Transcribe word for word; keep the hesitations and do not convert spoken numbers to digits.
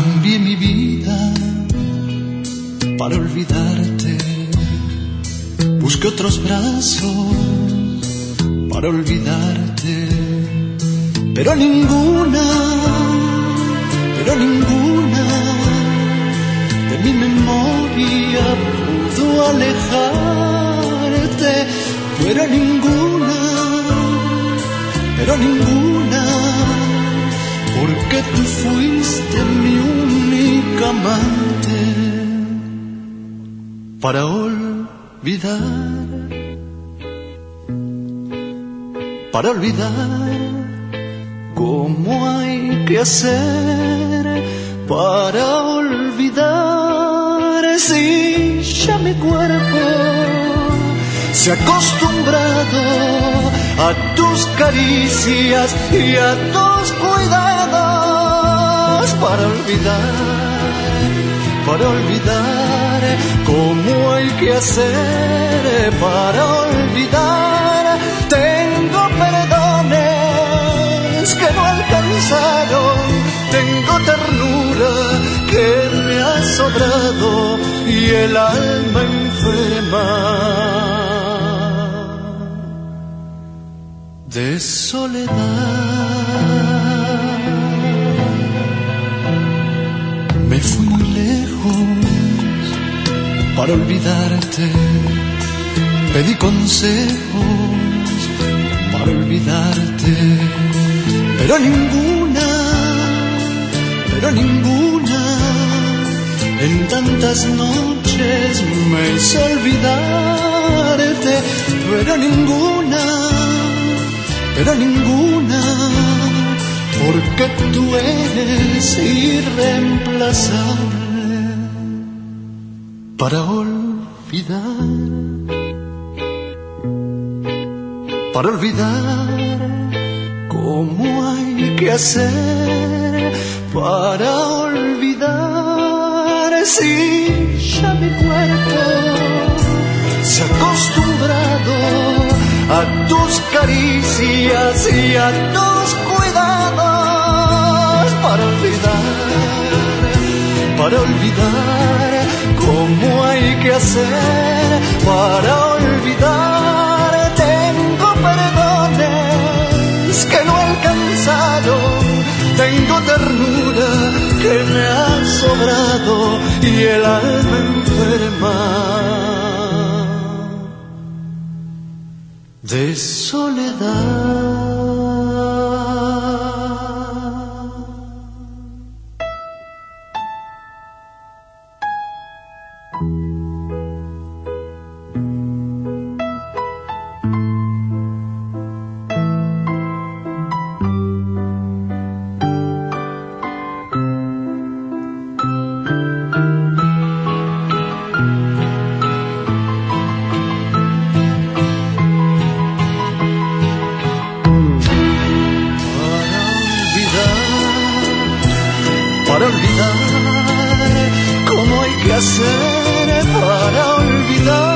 Cambié mi vida para olvidarte. Busqué otros brazos para olvidarte. Pero ninguna, pero ninguna de mi memoria pudo alejarte. Pero ninguna, pero ninguna, porque tú fuiste mi única amante. Para olvidar, para olvidar, ¿cómo hay que hacer para olvidar? Si ya mi cuerpo se ha acostumbrado a tus caricias y a tus cuidados. Para olvidar, para olvidar, ¿cómo hay que hacer para olvidar? Tengo perdones que no alcanzaron, tengo ternura que me ha sobrado y el alma enferma de soledad. Me fui muy lejos para olvidarte, pedí consejos para olvidarte, pero ninguna, pero ninguna en tantas noches me hizo olvidarte, pero ninguna, pero ninguna, porque tú eres irreemplazable. Para olvidar, para olvidar, ¿cómo hay que hacer para olvidar? Si ya mi cuerpo se ha acostumbrado a tus caricias y a tus cuidados. Para olvidar, para olvidar, ¿cómo hay que hacer para olvidar? Tengo perdones que no alcanzaron, tengo ternura que me ha sobrado y el alma enferma de soledad. Para olvidar, ¿cómo hay que hacer para olvidar?